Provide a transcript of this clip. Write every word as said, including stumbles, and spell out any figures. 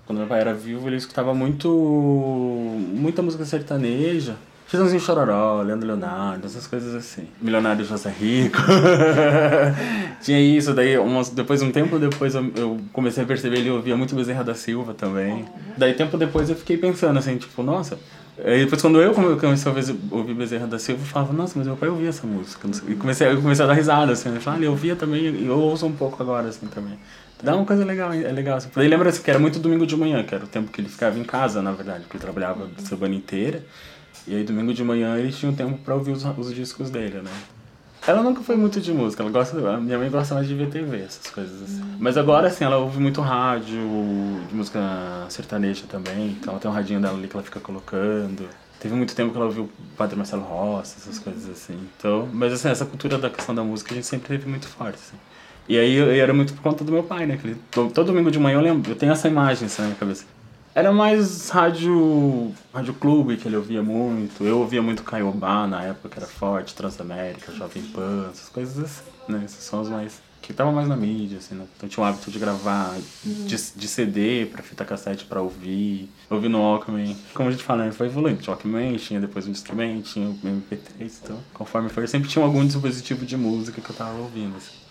Quando meu pai era vivo, ele escutava muito... muita música sertaneja. Chitãozinho Chororó, Leandro Leonardo, essas coisas assim. Milionário José Rico. Tinha isso, daí umas, depois, um tempo depois, eu, eu comecei a perceber, ele ouvia muito Bezerra da Silva também. Daí, tempo depois, eu fiquei pensando assim, tipo, nossa... Aí depois, quando eu comecei a ouvir Bezerra da Silva, eu falava, nossa, mas meu pai ouvia essa música. E comecei, eu comecei a dar risada, assim, eu falava, ah, ele ouvia também, e eu ouço um pouco agora, assim, também. Dá uma coisa legal, é legal. Assim. Daí lembra assim, que era muito domingo de manhã, que era o tempo que ele ficava em casa, na verdade, porque ele trabalhava a semana inteira. E aí domingo de manhã ele tinha um tempo pra ouvir os, os discos dele, né? Ela nunca foi muito de música, ela gosta, a minha mãe gosta mais de ver T V, essas coisas assim. Mas agora, assim, ela ouve muito rádio, de música sertaneja também, então ela tem um radinho dela ali que ela fica colocando. Teve muito tempo que ela ouviu o Padre Marcelo Rossi, essas coisas assim. Então, mas assim, essa cultura da questão da música a gente sempre teve muito forte, assim. E aí eu, eu era muito por conta do meu pai, né? Que ele, todo, todo domingo de manhã eu lembro, eu tenho essa imagem assim, na minha cabeça. Era mais rádio, rádio clube que ele ouvia muito. Eu ouvia muito Caiobá na época, que era forte, Transamérica, Jovem Pan, essas coisas assim, né? Esses são os mais... que estavam mais na mídia, assim, né? Então tinha o hábito de gravar de, de C D pra fita cassete pra ouvir. Ouvir no Walkman. Como a gente fala, né? Foi evoluindo. Tinha o Walkman, tinha depois o Discman, tinha o M P três, então... Conforme foi, eu sempre tinha algum dispositivo de música que eu tava ouvindo, assim.